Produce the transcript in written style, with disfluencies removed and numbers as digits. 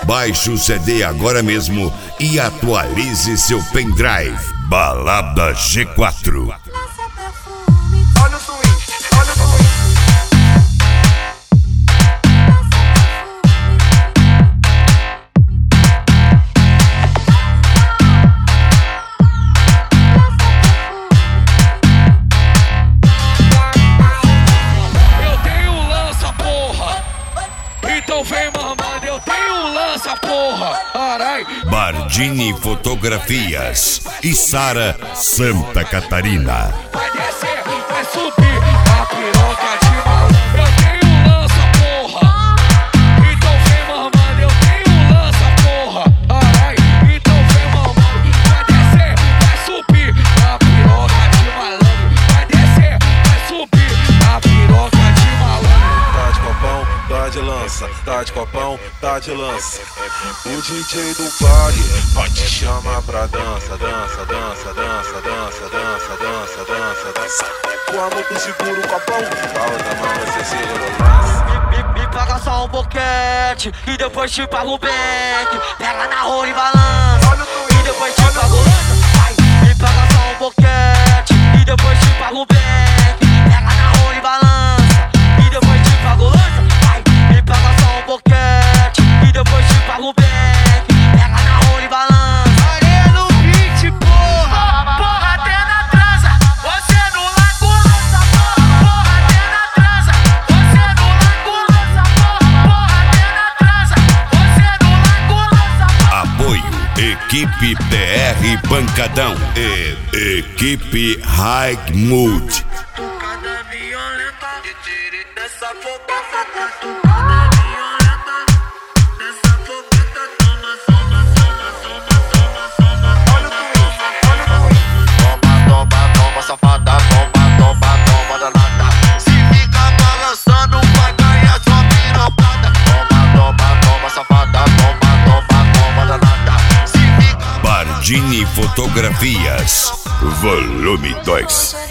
Baixe o CD agora mesmo e atualize seu pendrive. Balada G4. Olha o swing, olha o swing. Eu tenho lança, porra. Então vem mamando, eu tenho lança, porra. Arai. Bardini Fotografias e Sara, Santa Catarina. Vai descer, vai subir a piroca de maluco. Eu tenho lança, porra. Então vem mamando, eu tenho lança, porra. Arai. Então vem mamando, vai descer, vai subir a piroca de malandro. Vai descer, vai subir a piroca de malandro. Tá de copão, tá de lança, tá de copão, tá de lança. O DJ do party vai te chamar pra dança, dança, dança, dança, dança, dança, dança, dança, dança. Com a mão tu segura o copão, com a outra mão você segura o lança. Me paga só um boquete e depois te pago o back. Pega na rua e balança e depois te pago o lança. Vai, me paga só um boquete e depois te pago o back. Pega na rua e balança e depois te pago o lança. Vai, me paga só um boquete e depois te pago o back. Pega na rua e balança. Areia no beat, porra. Porra, até na transa. Você no lago lança, porra, até na transa. Você no lago lança, porra, até na transa. Você no lago lança, Apoio Equipe PR Pancadão e Equipe High Mood. Cada violenta, dessa fofoca, dessa fofoca, toma, toma, toma, toma, toma, toma. Olha o swing, olha o swing. Toma, toma, toma, safada, toma, toma, toma, danada. Se fica balançando, vai ganhar sua pirocada. Toma, toma, toma, safada, toma, toma, toma, danada. Se fica Bardini Fotografias, Volume 2.